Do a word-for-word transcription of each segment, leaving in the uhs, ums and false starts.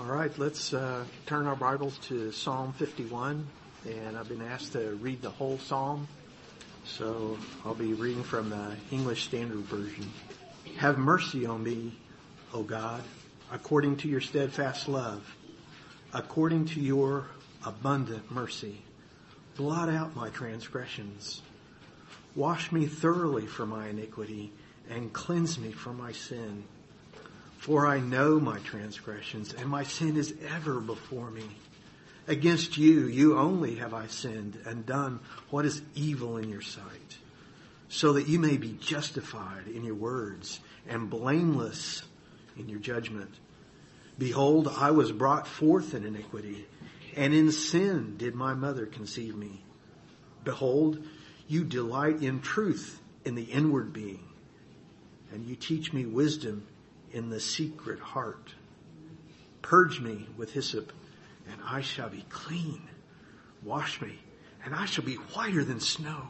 All right, let's uh, turn our Bibles to Psalm fifty-one, and I've been asked to read the whole psalm, so I'll be reading from the English Standard Version. Have mercy on me, O God, according to your steadfast love, according to your abundant mercy. Blot out my transgressions. Wash me thoroughly from my iniquity, and cleanse me from my sin. For I know my transgressions, and my sin is ever before me. Against you, you only have I sinned and done what is evil in your sight, so that you may be justified in your words and blameless in your judgment. Behold, I was brought forth in iniquity, and in sin did my mother conceive me. Behold, you delight in truth in the inward being, and you teach me wisdom in the secret heart. Purge me with hyssop, and I shall be clean. Wash me, and I shall be whiter than snow.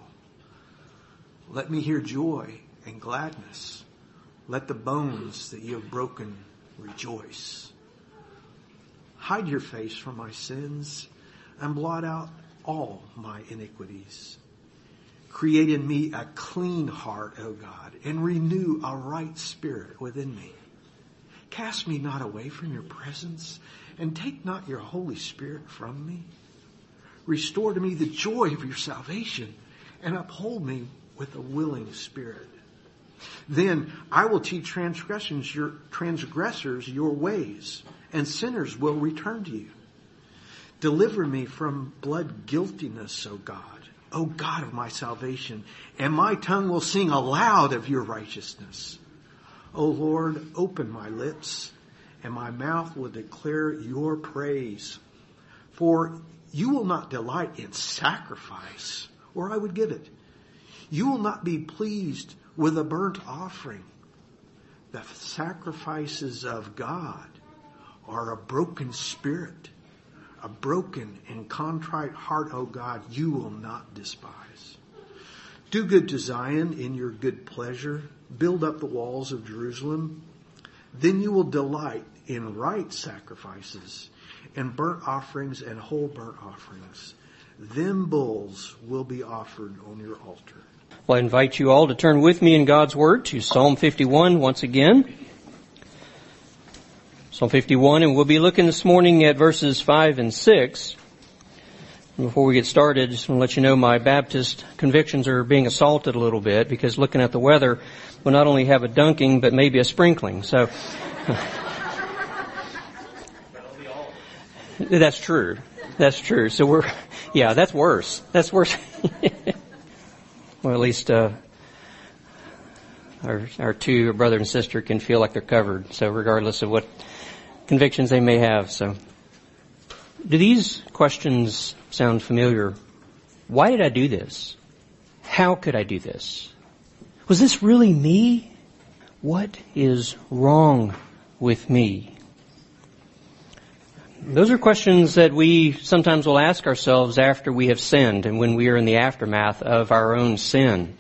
Let me hear joy and gladness. Let the bones that you have broken rejoice. Hide your face from my sins, and blot out all my iniquities. Create in me a clean heart, O God, and renew a right spirit within me. Cast me not away from your presence, and take not your Holy Spirit from me. Restore to me the joy of your salvation, and uphold me with a willing spirit. Then I will teach transgressions your, transgressors your ways, and sinners will return to you. Deliver me from blood guiltiness, O God, O God of my salvation, and my tongue will sing aloud of your righteousness. O Lord, open my lips, and my mouth will declare your praise. For you will not delight in sacrifice, or I would give it. You will not be pleased with a burnt offering. The sacrifices of God are a broken spirit, a broken and contrite heart, O God, you will not despise. Do good to Zion in your good pleasure. Build up the walls of Jerusalem. Then you will delight in right sacrifices and burnt offerings and whole burnt offerings. Them bulls will be offered on your altar. Well, I invite you all to turn with me in God's Word to Psalm fifty-one once again. Psalm fifty-one, and we'll be looking this morning at verses five and six. Before we get started, just want to let you know my Baptist convictions are being assaulted a little bit, because looking at the weather, we'll not only have a dunking, but maybe a sprinkling. So, that's true. That's true. So we're, yeah, that's worse. That's worse. Well, at least, uh, our, our two, our brother and sister, can feel like they're covered. So regardless of what convictions they may have, so. Do these questions sound familiar? Why did I do this? How could I do this? Was this really me? What is wrong with me? Those are questions that we sometimes will ask ourselves after we have sinned and when we are in the aftermath of our own sin.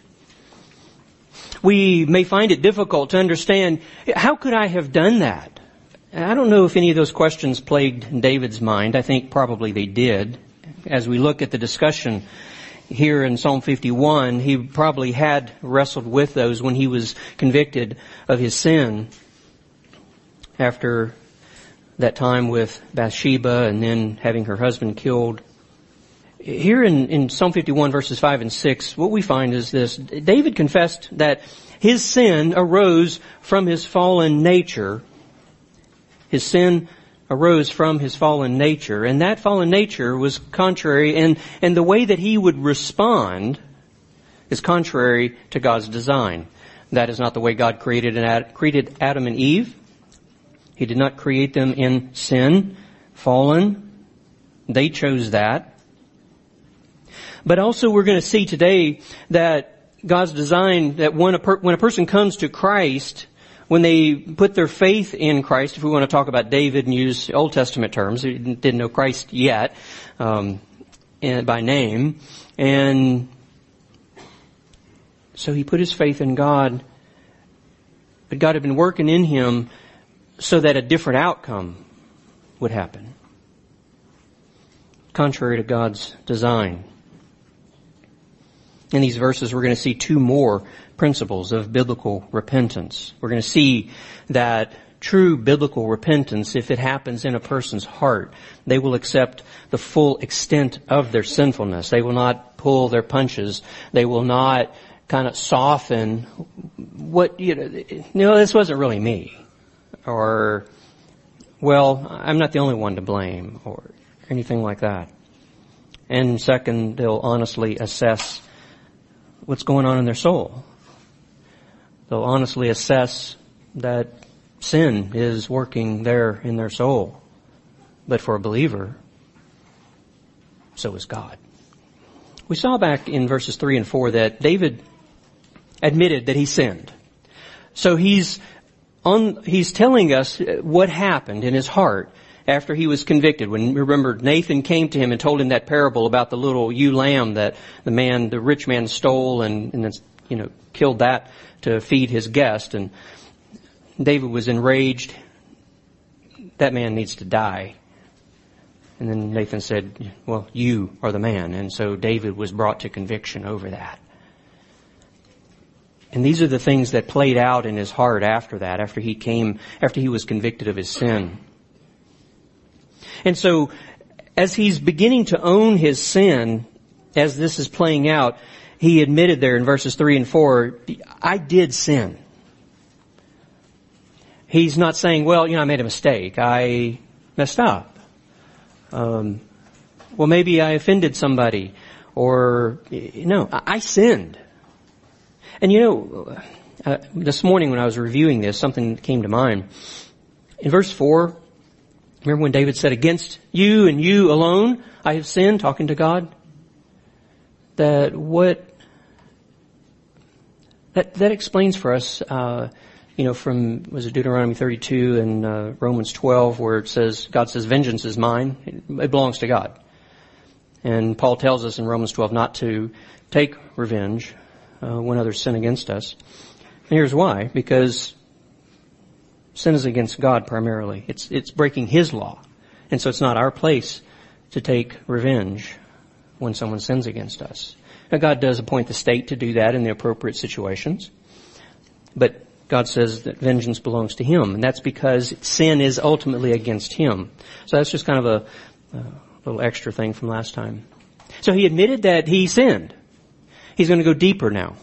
We may find it difficult to understand, how could I have done that? I don't know if any of those questions plagued David's mind. I think probably they did. As we look at the discussion here in Psalm fifty-one, he probably had wrestled with those when he was convicted of his sin after that time with Bathsheba and then having her husband killed. Here in, in Psalm fifty-one verses five and six, what we find is this. David confessed that his sin arose from his fallen nature. His sin arose from his fallen nature, and that fallen nature was contrary, and, and the way that he would respond is contrary to God's design. That is not the way God created, an, created Adam and Eve. He did not create them in sin, fallen. They chose that. But also we're going to see today that God's design, that when a, per, when a person comes to Christ, when they put their faith in Christ, if we want to talk about David and use Old Testament terms, he didn't know Christ yet, um, and by name, and so he put his faith in God, but God had been working in him so that a different outcome would happen, contrary to God's design. In these verses, we're going to see two more principles of biblical repentance. We're going to see that true biblical repentance, if it happens in a person's heart, they will accept the full extent of their sinfulness. They will not pull their punches. They will not kind of soften what, you know, you know, this wasn't really me. Or, well, I'm not the only one to blame, or anything like that. And second, they'll honestly assess what's going on in their soul. They'll honestly assess that sin is working there in their soul. But for a believer, so is God. We saw back in verses three and four that David admitted that he sinned. So he's on, he's telling us what happened in his heart after he was convicted. When, remember, Nathan came to him and told him that parable about the little ewe lamb that the man, the rich man stole and, and then, you know, killed that to feed his guest. And David was enraged. That man needs to die. And then Nathan said, well, you are the man. And so David was brought to conviction over that. And these are the things that played out in his heart after that, after he came, after he was convicted of his sin. And so, as he's beginning to own his sin, as this is playing out, he admitted there in verses three and four, I did sin. He's not saying, well, you know, I made a mistake. I messed up. Um, well, maybe I offended somebody. Or, no, I sinned. And you know, uh, this morning when I was reviewing this, something came to mind. In verse four, remember when David said, against you and you alone I have sinned, talking to God? That what, that, that explains for us, uh, you know, from, was it Deuteronomy thirty-two and uh, Romans twelve, where it says, God says, vengeance is mine. It, it belongs to God. And Paul tells us in Romans twelve not to take revenge uh, when others sin against us. And here's why. Because sin is against God primarily. It's, it's breaking His law. And so it's not our place to take revenge when someone sins against us. Now God does appoint the state to do that in the appropriate situations. But God says that vengeance belongs to Him. And that's because sin is ultimately against Him. So that's just kind of a, a little extra thing from last time. So he admitted that he sinned. He's going to go deeper now.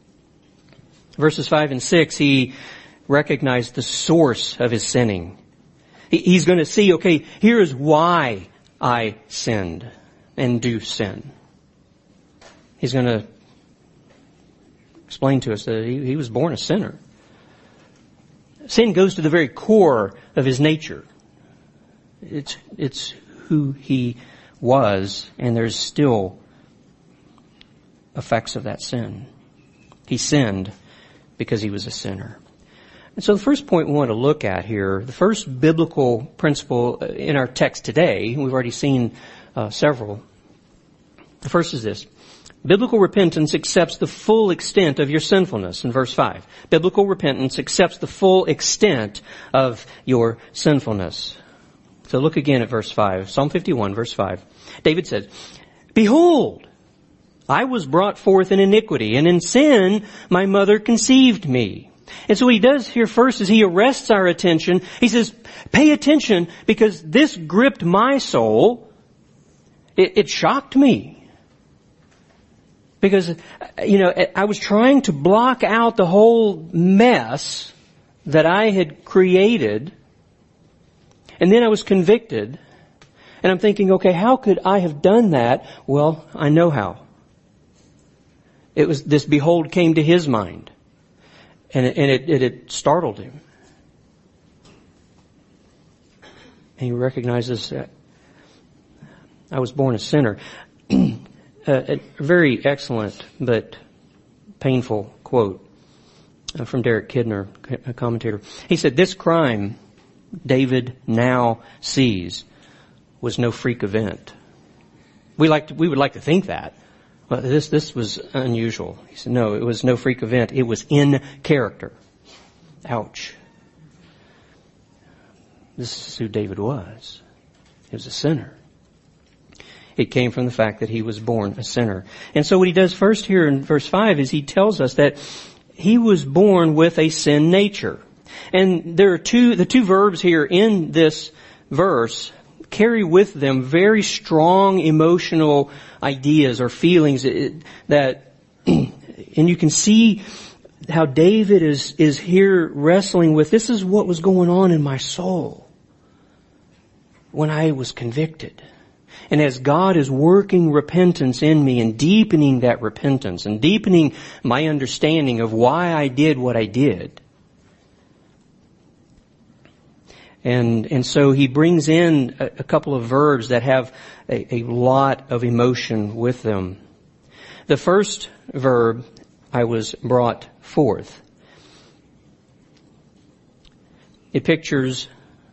Verses five and six, he recognized the source of his sinning. He's going to see, okay, here is why I sinned and do sin. He's going to explain to us that he, he was born a sinner. Sin goes to the very core of his nature. It's, it's who he was, and there's still effects of that sin. He sinned because he was a sinner. And so the first point we want to look at here, the first biblical principle in our text today, we've already seen uh, several. The first is this. Biblical repentance accepts the full extent of your sinfulness in verse five. Biblical repentance accepts the full extent of your sinfulness. So look again at verse five. Psalm fifty-one, verse five. David says, behold, I was brought forth in iniquity, and in sin my mother conceived me. And so what he does here first is he arrests our attention. He says, pay attention, because this gripped my soul. It, it shocked me. Because, you know, I was trying to block out the whole mess that I had created. And then I was convicted. And I'm thinking, okay, how could I have done that? Well, I know how. It was this behold came to his mind. And it, and it, it, it startled him. And he recognizes that I was born a sinner. A very excellent but painful quote from Derek Kidner, a commentator. He said, this crime David now sees was no freak event. We like to, we would like to think that. But this, this was unusual. He said, no, it was no freak event. It was in character. Ouch. This is who David was. He was a sinner. It came from the fact that he was born a sinner. And so what he does first here in verse five is he tells us that he was born with a sin nature. And there are two, the two verbs here in this verse carry with them very strong emotional ideas or feelings that, and you can see how David is, is here wrestling with, this is what was going on in my soul when I was convicted. And as God is working repentance in me and deepening that repentance and deepening my understanding of why I did what I did. And, and so he brings in a, a couple of verbs that have a, a lot of emotion with them. The first verb, I was brought forth. It pictures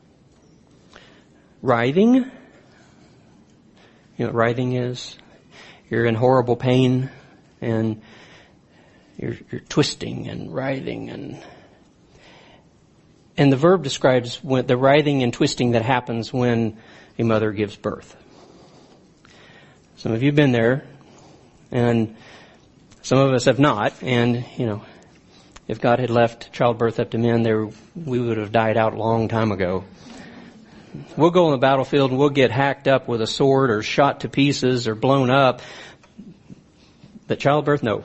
writhing. You know what writhing is? You're in horrible pain and you're, you're twisting and writhing and and the verb describes when, the writhing and twisting that happens when a mother gives birth. Some of you have been there and some of us have not, and you know, if God had left childbirth up to men, there we would have died out a long time ago. We'll go on the battlefield and we'll get hacked up with a sword or shot to pieces or blown up. But childbirth, no.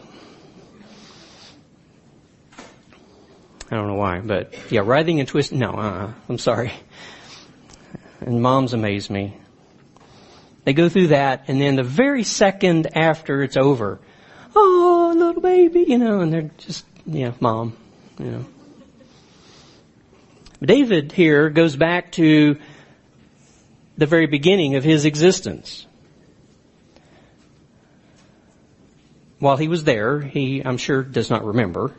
I don't know why, but yeah, writhing and twisting, no, uh-uh, I'm sorry. And moms amaze me. They go through that, and then the very second after it's over, oh, little baby, you know, and they're just, yeah, mom, you know. David here goes back to the very beginning of his existence. While he was there, he, I'm sure, does not remember.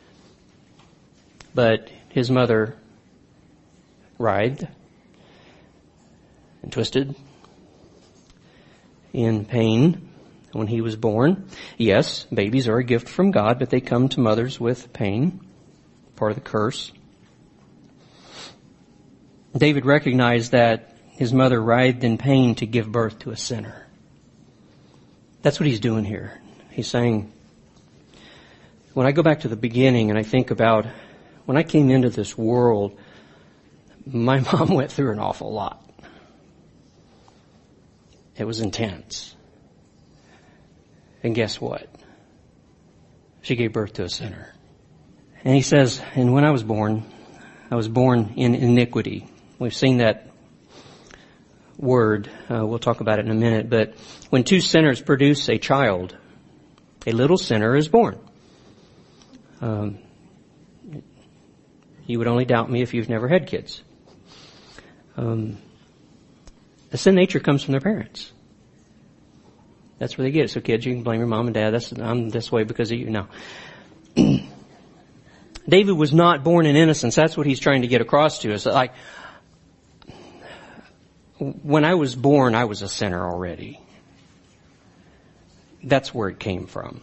But his mother writhed and twisted in pain when he was born. Yes, babies are a gift from God, but they come to mothers with pain, part of the curse. David recognized that his mother writhed in pain to give birth to a sinner. That's what he's doing here. He's saying, when I go back to the beginning and I think about when I came into this world, my mom went through an awful lot. It was intense. And guess what? She gave birth to a sinner. And he says, and when I was born, I was born in iniquity. We've seen that word. Uh, we'll talk about it in a minute. But when two sinners produce a child, a little sinner is born. Um, you would only doubt me if you've never had kids. Um, the sin nature comes from their parents. That's where they get it. So kids, you can blame your mom and dad. That's, I'm this way because of you. No. David was not born in innocence. That's what he's trying to get across to us. Like, when I was born, I was a sinner already. That's where it came from.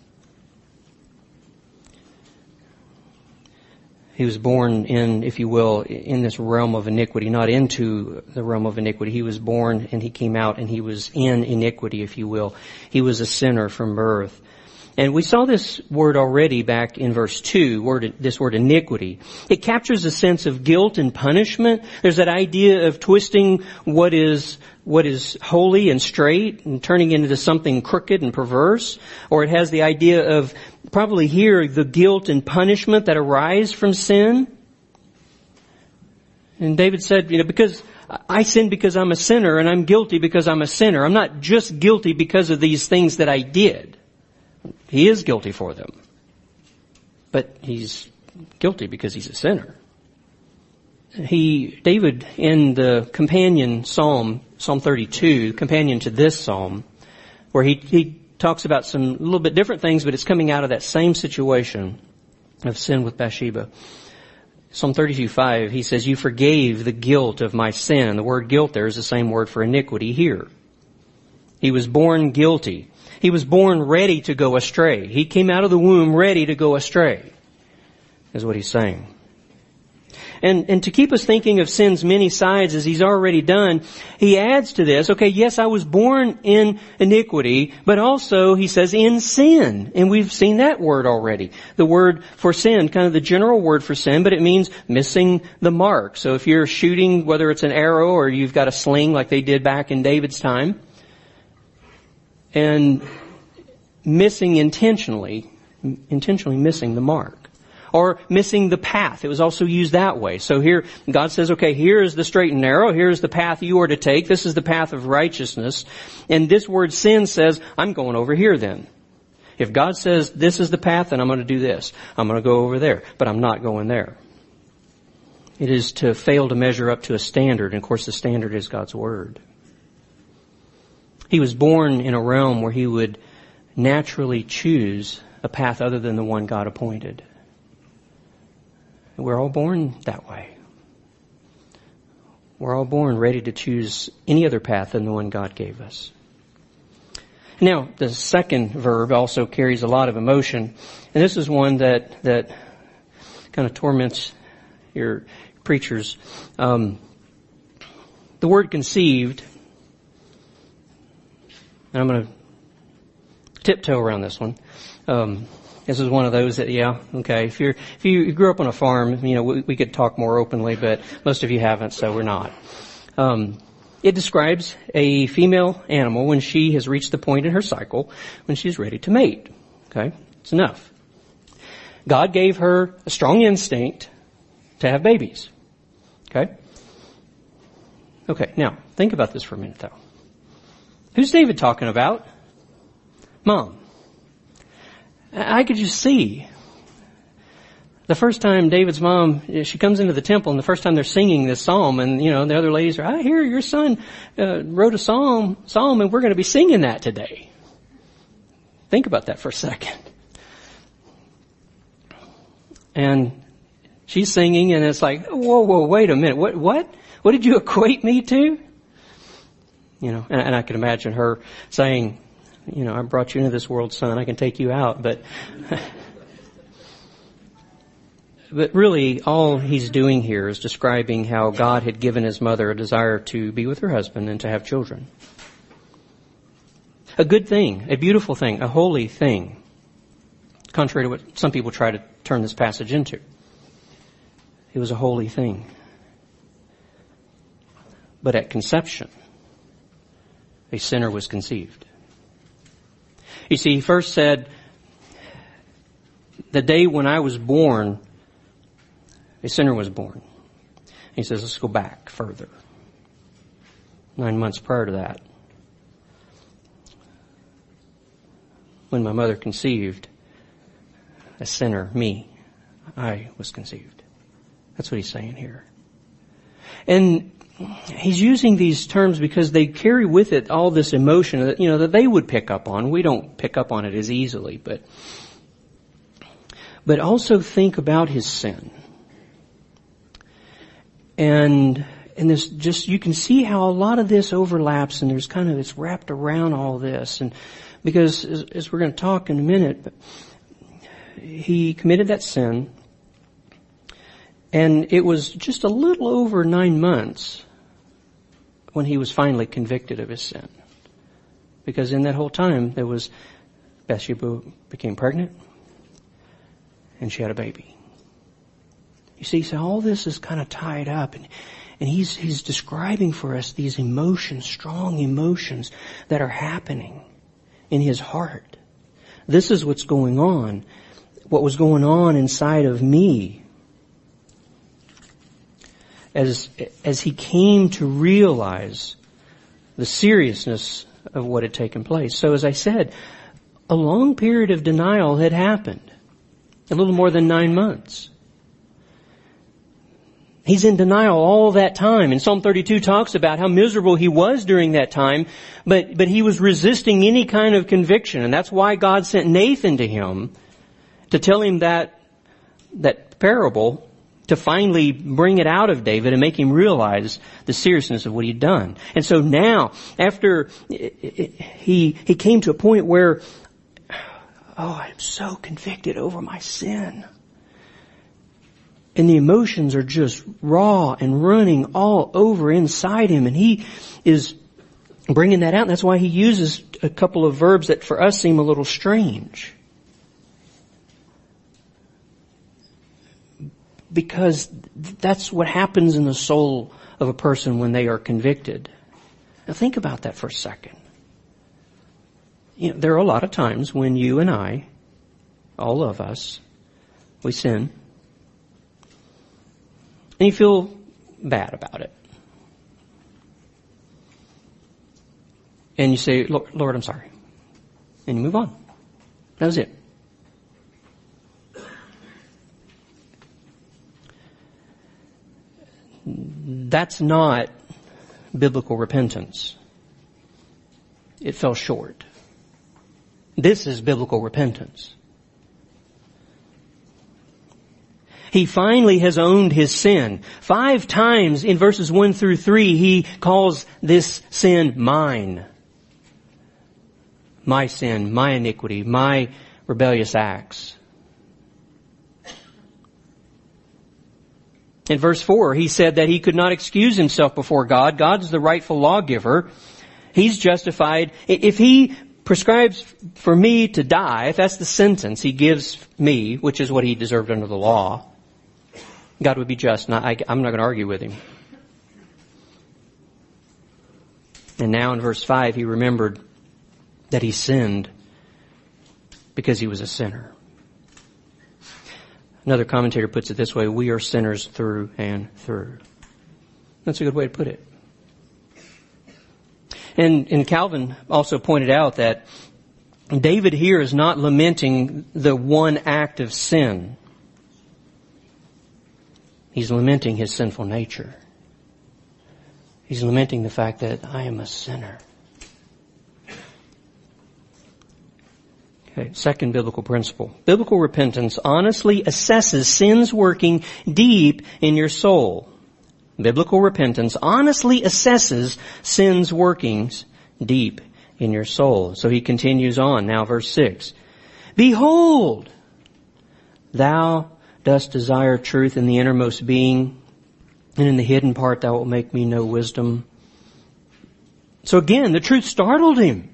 He was born in, if you will, in this realm of iniquity, not into the realm of iniquity. He was born and he came out and he was in iniquity, if you will. He was a sinner from birth. And we saw this word already back in verse two, word, this word iniquity. It captures a sense of guilt and punishment. There's that idea of twisting what is, what is holy and straight and turning into something crooked and perverse. Or it has the idea of probably here the guilt and punishment that arise from sin. And David said, you know, because I sin because I'm a sinner and I'm guilty because I'm a sinner. I'm not just guilty because of these things that I did. He is guilty for them. But he's guilty because he's a sinner. He, David, in the companion psalm, Psalm thirty-two, companion to this psalm, where he, he talks about some a little bit different things, but it's coming out of that same situation of sin with Bathsheba. Psalm thirty-two five, he says, you forgave the guilt of my sin. And the word guilt there is the same word for iniquity here. He was born guilty. He was born ready to go astray. He came out of the womb ready to go astray, is what he's saying. And, and to keep us thinking of sin's many sides as he's already done, he adds to this, okay, yes, I was born in iniquity, but also, he says, in sin. And we've seen that word already. The word for sin, kind of the general word for sin, but it means missing the mark. So if you're shooting, whether it's an arrow or you've got a sling like they did back in David's time, and missing intentionally, intentionally missing the mark. Or missing the path. It was also used that way. So here, God says, okay, here is the straight and narrow. Here's the path you are to take. This is the path of righteousness. And this word sin says, I'm going over here then. If God says, this is the path, then I'm going to do this. I'm going to go over there. But I'm not going there. It is to fail to measure up to a standard. And of course, the standard is God's Word. He was born in a realm where he would naturally choose a path other than the one God appointed. We're all born that way. We're all born ready to choose any other path than the one God gave us. Now, the second verb also carries a lot of emotion. And this is one that, that kind of torments your preachers. Um, the word conceived, and I'm going to tiptoe around this one. Um, This is one of those that, yeah, okay. If you're, if you grew up on a farm, you know, we, we could talk more openly, but most of you haven't, so we're not. Um, it describes a female animal when she has reached the point in her cycle when she's ready to mate. Okay? It's enough. God gave her a strong instinct to have babies. Okay? Okay, now, think about this for a minute, though. Who's David talking about? Mom. I could just see the first time David's mom, she comes into the temple and the first time they're singing this psalm and, you know, the other ladies are, I hear your son uh, wrote a psalm, psalm and we're going to be singing that today. Think about that for a second. And she's singing and it's like, whoa, whoa, wait a minute. What, what, what did you equate me to? You know, and, and I can imagine her saying, you know, I brought you into this world, son. I can take you out. But, but really, all he's doing here is describing how God had given his mother a desire to be with her husband and to have children. A good thing, a beautiful thing, a holy thing. Contrary to what some people try to turn this passage into. It was a holy thing. But at conception, a sinner was conceived. You see, he first said, the day when I was born, a sinner was born. He says, let's go back further. Nine months prior to that, when my mother conceived, a sinner, me, I was conceived. That's what he's saying here. And he's using these terms because they carry with it all this emotion that, you know, that they would pick up on. We don't pick up on it as easily, but, but also think about his sin. And, and this just, you can see how a lot of this overlaps and there's kind of, it's wrapped around all this. And because as, as we're going to talk in a minute, but he committed that sin and it was just a little over nine months when he was finally convicted of his sin. Because in that whole time, there was, Bathsheba became pregnant, and she had a baby. You see, so all this is kind of tied up, and, and he's, he's describing for us these emotions, strong emotions that are happening in his heart. This is what's going on, what was going on inside of me. As, as he came to realize the seriousness of what had taken place. So as I said, a long period of denial had happened. A little more than nine months. He's in denial all that time. And Psalm thirty-two talks about how miserable he was during that time, but, but he was resisting any kind of conviction. And that's why God sent Nathan to him to tell him that, that parable, to finally bring it out of David and make him realize the seriousness of what he'd done. And so now, after he he came to a point where, oh, I'm so convicted over my sin. And the emotions are just raw and running all over inside him. And he is bringing that out. And that's why he uses a couple of verbs that for us seem a little strange. Because that's what happens in the soul of a person when they are convicted. Now think about that for a second. You know, there are a lot of times when you and I, all of us, we sin. And you feel bad about it. And you say, Lord, Lord, I'm sorry. And you move on. That was it. That's not biblical repentance. It fell short. This is biblical repentance. He finally has owned his sin. Five times in verses one through three, he calls this sin mine. My sin, my iniquity, my rebellious acts. In verse four, he said that he could not excuse himself before God. God's the rightful lawgiver. He's justified. If he prescribes for me to die, if that's the sentence he gives me, which is what he deserved under the law, God would be just. Not, I, I'm not going to argue with him. And now in verse five, he remembered that he sinned because he was a sinner. Another commentator puts it this way: we are sinners through and through. That's a good way to put it. And, and Calvin also pointed out that David here is not lamenting the one act of sin. He's lamenting his sinful nature. He's lamenting the fact that I am a sinner. Okay, second biblical principle. Biblical repentance honestly assesses sins working deep in your soul. Biblical repentance honestly assesses sins workings deep in your soul. So he continues on, now verse six. Behold, thou dost desire truth in the innermost being, and in the hidden part thou wilt make me know wisdom. So again, the truth startled him.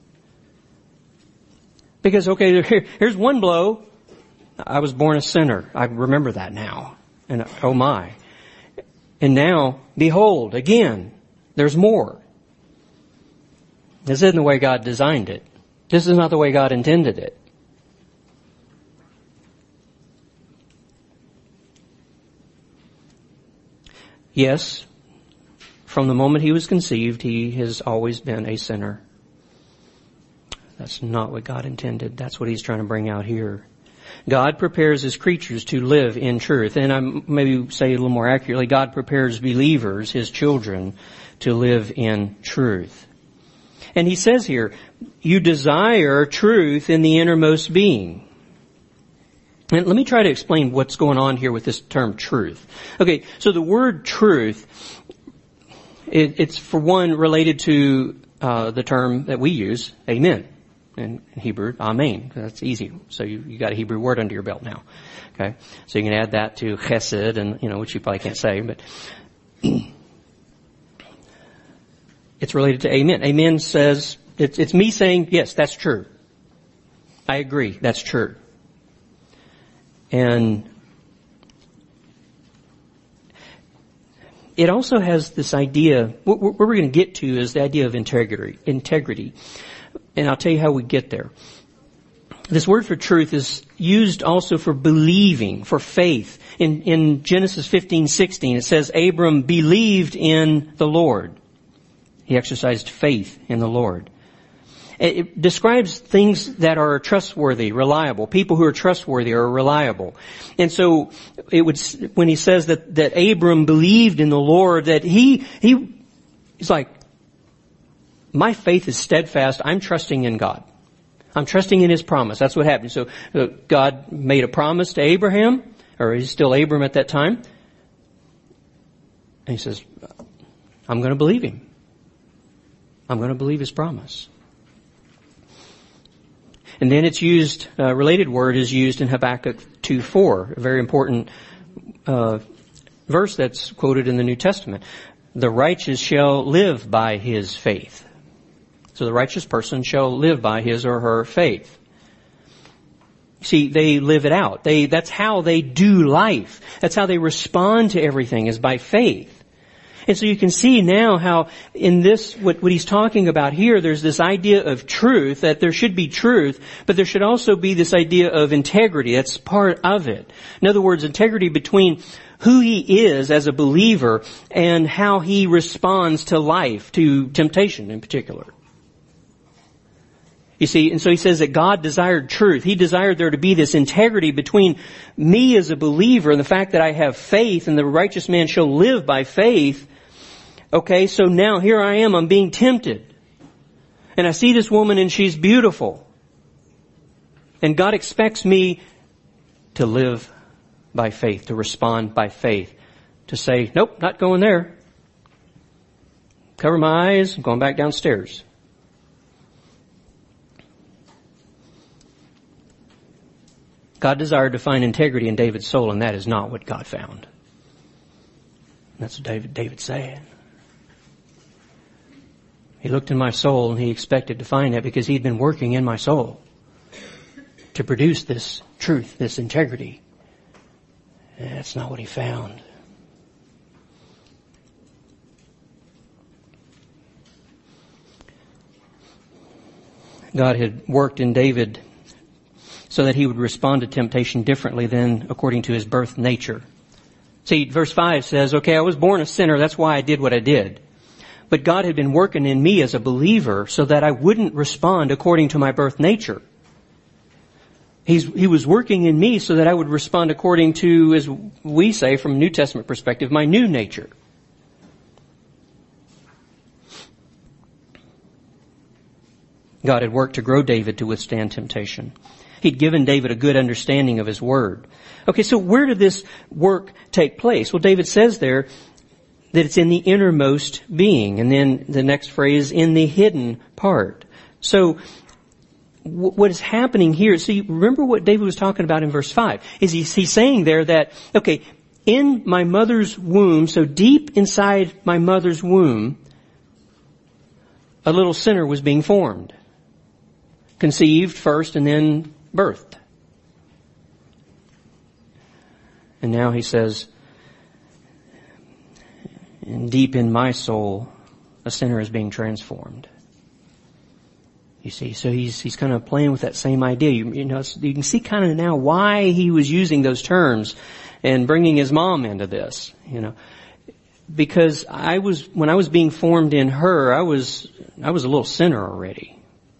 Because, okay, here, here's one blow. I was born a sinner. I remember that now. And oh my. And now, behold, again, there's more. This isn't the way God designed it. This is not the way God intended it. Yes, from the moment he was conceived, he has always been a sinner. That's not what God intended. That's what he's trying to bring out here. God prepares his creatures to live in truth. And I maybe say a little more accurately, God prepares believers, his children, to live in truth. And he says here, you desire truth in the innermost being. And let me try to explain what's going on here with this term truth. Okay, so the word truth, it, it's for one related to uh, the term that we use, amen. In Hebrew, amen. That's easy. So you, you got a Hebrew word under your belt now. Okay. So you can add that to chesed, and, you know, which you probably can't say, but it's related to amen. Amen says, it's, it's me saying, yes, that's true. I agree. That's true. And it also has this idea, what we're going to get to is the idea of integrity, integrity. And I'll tell you how we get there. This word for truth is used also for believing, for faith. In, in Genesis fifteen sixteen, it says, Abram believed in the Lord. He exercised faith in the Lord. It, it describes things that are trustworthy, reliable. People who are trustworthy are reliable. And so it would, when he says that, that Abram believed in the Lord, that he, he, he's like, my faith is steadfast. I'm trusting in God. I'm trusting in his promise. That's what happened. So uh, God made a promise to Abraham, or he's still Abram at that time. And he says, I'm going to believe him. I'm going to believe his promise. And then it's used, a uh, related word is used in Habakkuk two four, a very important uh, verse that's quoted in the New Testament. The righteous shall live by his faith. So the righteous person shall live by his or her faith. See, they live it out. They, that's how they do life. That's how they respond to everything, is by faith. And so you can see now how in this, what, what he's talking about here, there's this idea of truth, that there should be truth, but there should also be this idea of integrity. That's part of it. In other words, integrity between who he is as a believer and how he responds to life, to temptation in particular. You see, and so he says that God desired truth. He desired there to be this integrity between me as a believer and the fact that I have faith and the righteous man shall live by faith. Okay, so now here I am, I'm being tempted. And I see this woman and she's beautiful. And God expects me to live by faith, to respond by faith. To say, nope, not going there. Cover my eyes, I'm going back downstairs. God desired to find integrity in David's soul, and that is not what God found. That's what David, David's saying. He looked in my soul and he expected to find that because he'd been working in my soul to produce this truth, this integrity. And that's not what he found. God had worked in David so that he would respond to temptation differently than according to his birth nature. See, verse five says, okay, I was born a sinner, that's why I did what I did. But God had been working in me as a believer so that I wouldn't respond according to my birth nature. He's, he was working in me so that I would respond according to, as we say from a New Testament perspective, my new nature. God had worked to grow David to withstand temptation. He'd given David a good understanding of his word. Okay, so where did this work take place? Well, David says there that it's in the innermost being. And then the next phrase, in the hidden part. So w- what is happening here, see, remember what David was talking about in verse five. Is he, he's saying there that, okay, in my mother's womb, so deep inside my mother's womb, a little sinner was being formed. Conceived first and then birthed. And now he says, and deep in my soul, a sinner is being transformed. You see, so he's he's kind of playing with that same idea. You, you know, you can see kind of now why he was using those terms and bringing his mom into this. You know, because I was when I was being formed in her, I was I was a little sinner already.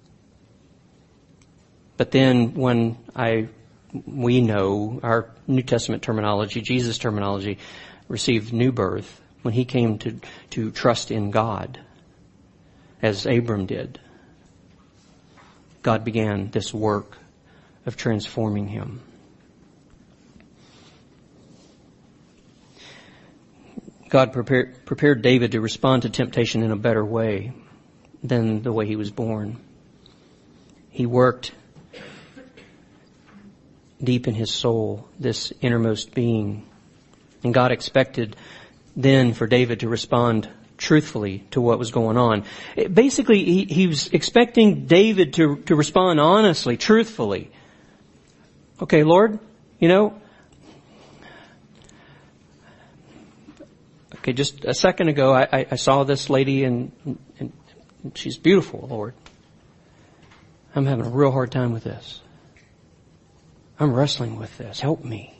But then when I, we know our New Testament terminology, Jesus terminology, received new birth when he came to, to trust in God, as Abram did. God began this work of transforming him. God prepared, prepared David to respond to temptation in a better way than the way he was born. He worked deep in his soul, this innermost being. And God expected then for David to respond truthfully to what was going on. It, basically, he, he was expecting David to, to respond honestly, truthfully. Okay, Lord, you know, okay, just a second ago I, I, I saw this lady and, and she's beautiful, Lord. I'm having a real hard time with this. I'm wrestling with this. Help me.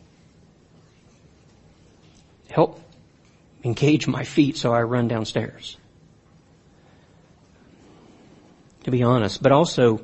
Help engage my feet so I run downstairs. To be honest, but also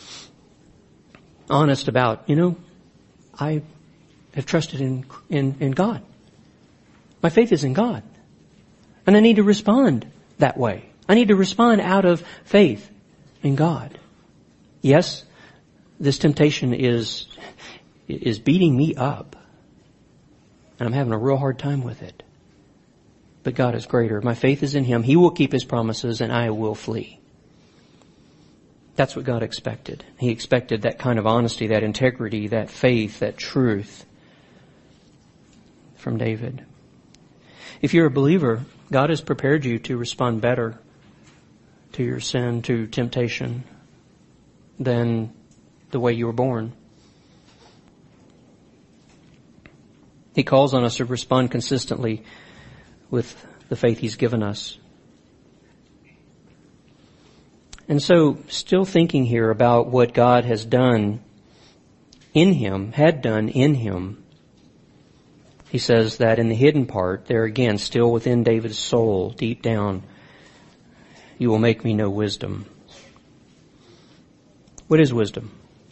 honest about, you know, I have trusted in, in, in God. My faith is in God. And I need to respond that way. I need to respond out of faith in God. Yes, this temptation is is beating me up. And I'm having a real hard time with it. But God is greater. My faith is in Him. He will keep His promises and I will flee. That's what God expected. He expected that kind of honesty, that integrity, that faith, that truth from David. If you're a believer, God has prepared you to respond better to your sin, to temptation, than the way you were born. He calls on us to respond consistently with the faith He's given us. And so, still thinking here about what God has done in Him, had done in Him, He says that in the hidden part, there again, still within David's soul, deep down, you will make me know wisdom. What is wisdom?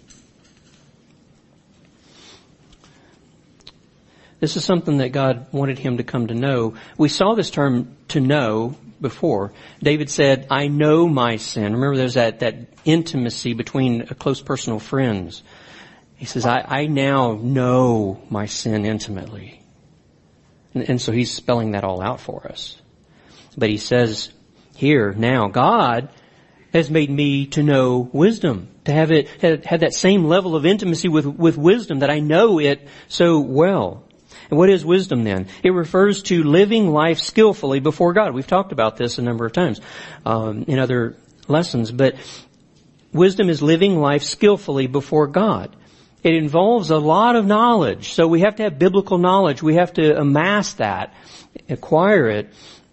This is something that God wanted him to come to know. We saw this term to know before. David said, I know my sin. Remember, there's that, that intimacy between close personal friends. He says, I, I now know my sin intimately. And, and so he's spelling that all out for us. But he says here, now, God has made me to know wisdom, to have it, have, have that same level of intimacy with, with wisdom, that I know it so well. And what is wisdom then? It refers to living life skillfully before God. We've talked about this a number of times um, in other lessons, but wisdom is living life skillfully before God. It involves a lot of knowledge, so we have to have biblical knowledge. We have to amass that, acquire it,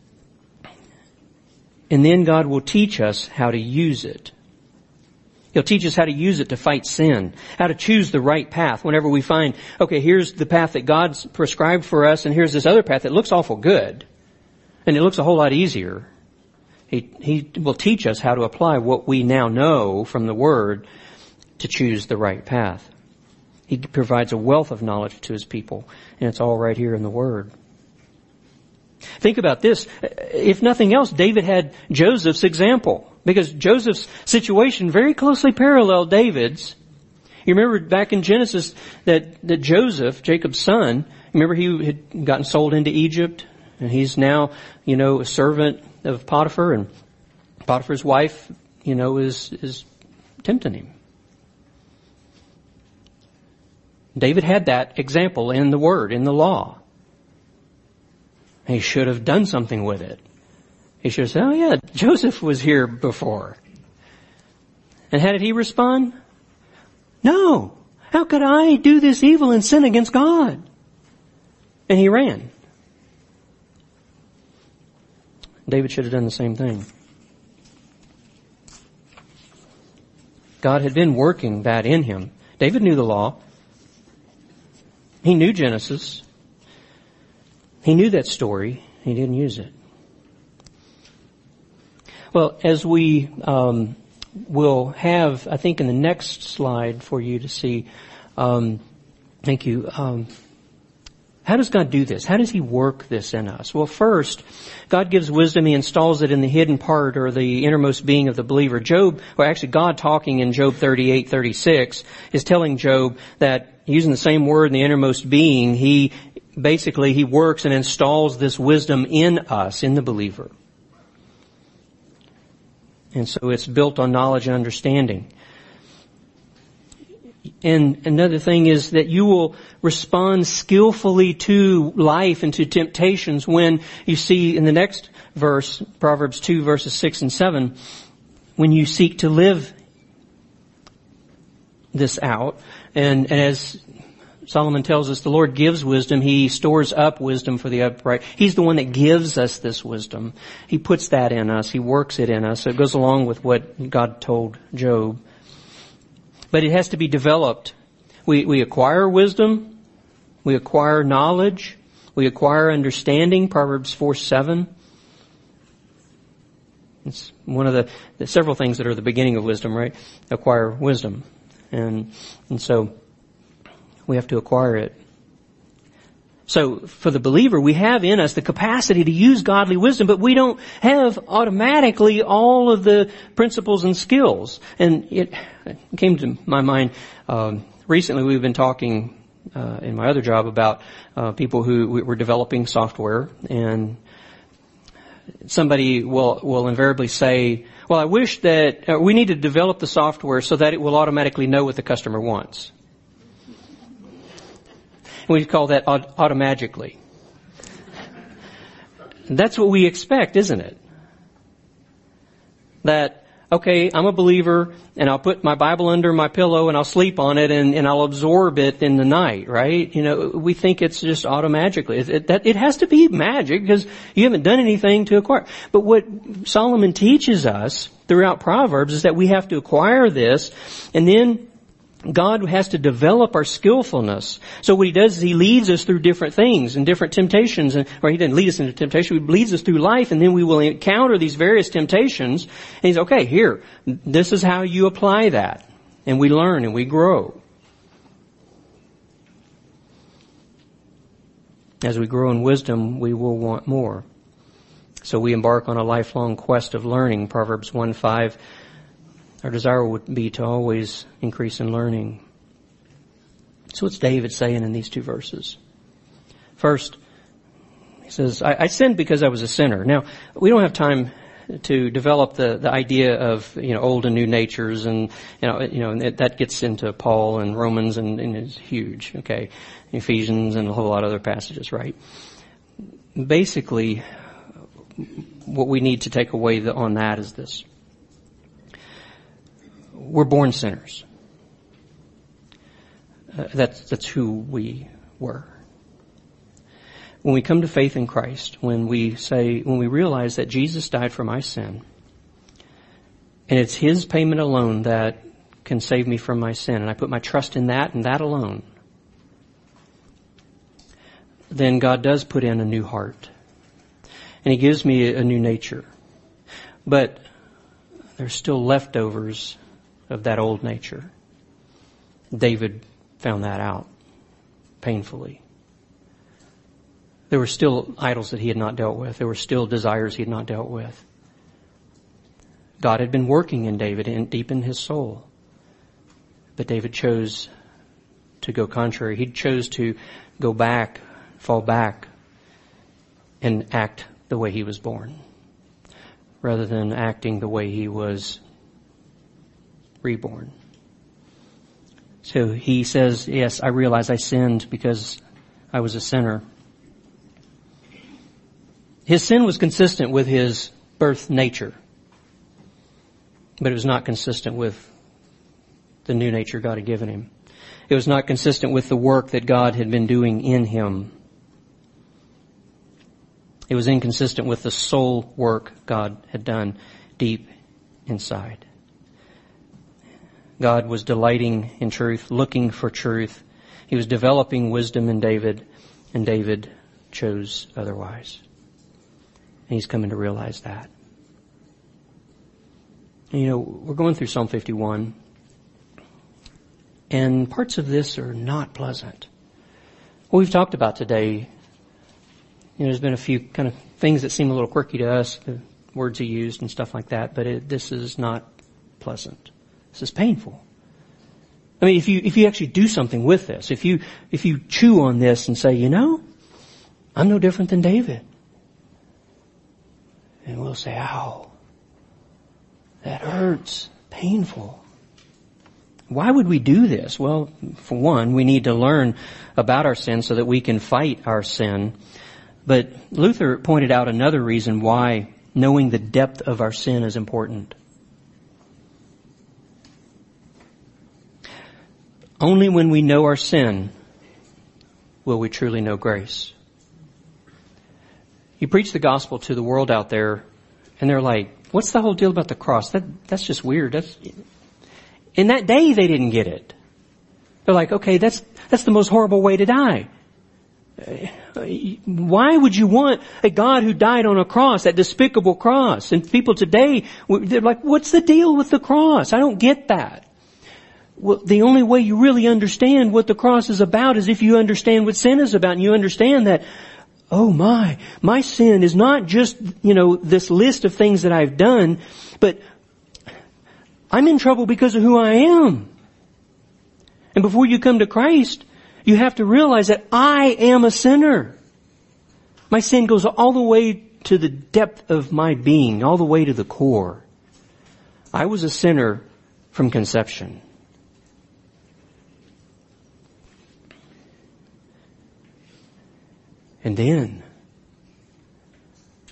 and then God will teach us how to use it. He'll teach us how to use it to fight sin, how to choose the right path. Whenever we find, okay, here's the path that God's prescribed for us, and here's this other path that looks awful good, and it looks a whole lot easier. He, he will teach us how to apply what we now know from the Word to choose the right path. He provides a wealth of knowledge to His people, and it's all right here in the Word. Think about this. If nothing else, David had Joseph's example, because Joseph's situation very closely paralleled David's. You remember back in Genesis that, that Joseph, Jacob's son, remember he had gotten sold into Egypt, and he's now, you know, a servant of Potiphar, and Potiphar's wife, you know, is, is tempting him. David had that example in the Word, in the law. He should have done something with it. He should have said, oh yeah, Joseph was here before. And how did he respond? No. How could I do this evil and sin against God? And he ran. David should have done the same thing. God had been working that in him. David knew the law. He knew Genesis. He knew that story. He didn't use it. Well, as we um, will have, I think in the next slide for you to see, um, thank you, um, how does God do this? How does He work this in us? Well, first, God gives wisdom. He installs it in the hidden part or the innermost being of the believer. Job, or actually God talking in Job thirty-eight, thirty-six, is telling Job that using the same word in the innermost being, He basically, He works and installs this wisdom in us, in the believer. And so it's built on knowledge and understanding. And another thing is that you will respond skillfully to life and to temptations when you see in the next verse, Proverbs two verses six and seven, when you seek to live this out. And, and as Solomon tells us, the Lord gives wisdom. He stores up wisdom for the upright. He's the one that gives us this wisdom. He puts that in us. He works it in us. So it goes along with what God told Job. But it has to be developed. We, we acquire wisdom. We acquire knowledge. We acquire understanding. Proverbs four seven. It's one of the, the several things that are the beginning of wisdom, right? Acquire wisdom. And, and so, we have to acquire it. So for the believer, we have in us the capacity to use godly wisdom, but we don't have automatically all of the principles and skills. And it came to my mind, um, recently we've been talking uh, in my other job about uh, people who were developing software, and somebody will, will invariably say, well, I wish that uh, we need to develop the software so that it will automatically know what the customer wants. We call that automagically. That's what we expect, isn't it? That, okay, I'm a believer and I'll put my Bible under my pillow and I'll sleep on it and, and I'll absorb it in the night, right? You know, we think it's just automatically. It, it, that, it has to be magic because you haven't done anything to acquire. But what Solomon teaches us throughout Proverbs is that we have to acquire this, and then God has to develop our skillfulness. So what He does is He leads us through different things and different temptations. And, or He doesn't lead us into temptation. He leads us through life, and then we will encounter these various temptations. And He's, okay, here, this is how you apply that. And we learn and we grow. As we grow in wisdom, we will want more. So we embark on a lifelong quest of learning. Proverbs one five. Our desire would be to always increase in learning. So what's David saying in these two verses? First, he says, I, I sinned because I was a sinner. Now, we don't have time to develop the, the idea of, you know, old and new natures, and, you know, you know, and that gets into Paul and Romans, and, and it's huge, okay? Ephesians and a whole lot of other passages, right? Basically, what we need to take away on that is this. We're born sinners. Uh, that's, that's who we were. When we come to faith in Christ, when we say, when we realize that Jesus died for my sin, and it's His payment alone that can save me from my sin, and I put my trust in that and that alone, then God does put in a new heart. And He gives me a new nature. But there's still leftovers of that old nature. David found that out painfully. There were still idols that he had not dealt with. There were still desires he had not dealt with. God had been working in David and deep in his soul. But David chose to go contrary. He chose to go back, fall back, and act the way he was born, rather than acting the way he was reborn. So he says, yes, I realize I sinned because I was a sinner. His sin was consistent with his birth nature, but it was not consistent with the new nature God had given him. It was not consistent with the work that God had been doing in him. It was inconsistent with the soul work God had done deep inside. God was delighting in truth, looking for truth. He was developing wisdom in David, and David chose otherwise. And he's coming to realize that. And, you know, we're going through Psalm fifty-one, and parts of this are not pleasant. What we've talked about today, you know, there's been a few kind of things that seem a little quirky to us, the words he used and stuff like that, but it, this is not pleasant. This is painful. I mean, if you, if you actually do something with this, if you, if you chew on this and say, you know, I'm no different than David. And we'll say, ow, that hurts, painful. Why would we do this? Well, for one, we need to learn about our sin so that we can fight our sin. But Luther pointed out another reason why knowing the depth of our sin is important. Only when we know our sin will we truly know grace. You preach the gospel to the world out there, and they're like, what's the whole deal about the cross? That, that's just weird. That's, in that day, they didn't get it. They're like, okay, that's, that's the most horrible way to die. Why would you want a God who died on a cross, that despicable cross? And people today, they're like, what's the deal with the cross? I don't get that. Well, the only way you really understand what the cross is about is if you understand what sin is about, and you understand that, oh my, my sin is not just, you know, this list of things that I've done, but I'm in trouble because of who I am. And before you come to Christ, you have to realize that I am a sinner. My sin goes all the way to the depth of my being, all the way to the core. I was a sinner from conception. And then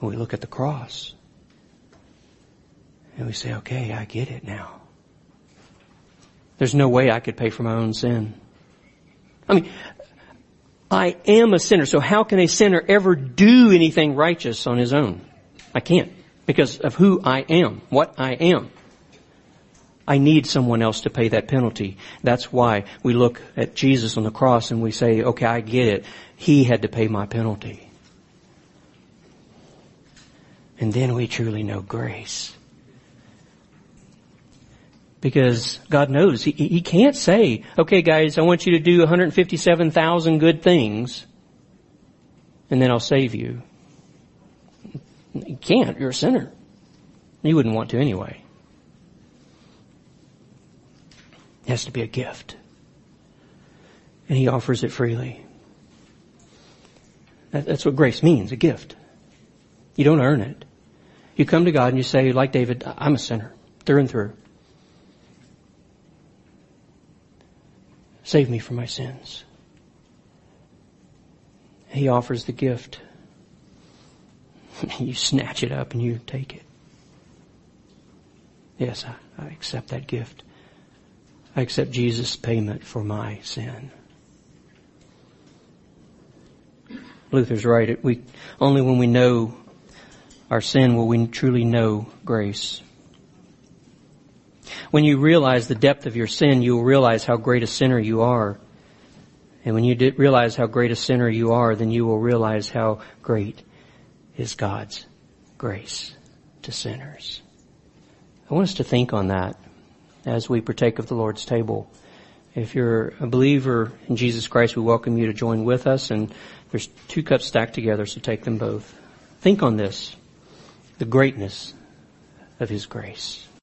And we look at the cross. And we say, okay, I get it now. There's no way I could pay for my own sin. I mean, I am a sinner, so how can a sinner ever do anything righteous on his own? I can't, because of who I am, what I am. I need someone else to pay that penalty. That's why we look at Jesus on the cross and we say, okay, I get it. He had to pay my penalty. And then we truly know grace. Because God knows, He, he can't say, okay guys, I want you to do one hundred fifty-seven thousand good things and then I'll save you. You can't, you're a sinner. You wouldn't want to anyway. It has to be a gift. And He offers it freely. That, that's what grace means, a gift. You don't earn it. You come to God and you say, like David, I'm a sinner, through and through. Save me from my sins. He offers the gift. You snatch it up and you take it. Yes, I, I accept that gift. I accept Jesus' payment for my sin. Luther's right. We, only when we know our sin will we truly know grace. When you realize the depth of your sin, you will realize how great a sinner you are. And when you did realize how great a sinner you are, then you will realize how great is God's grace to sinners. I want us to think on that as we partake of the Lord's table. If you're a believer in Jesus Christ, we welcome you to join with us. And there's two cups stacked together, so take them both. Think on this, the greatness of His grace.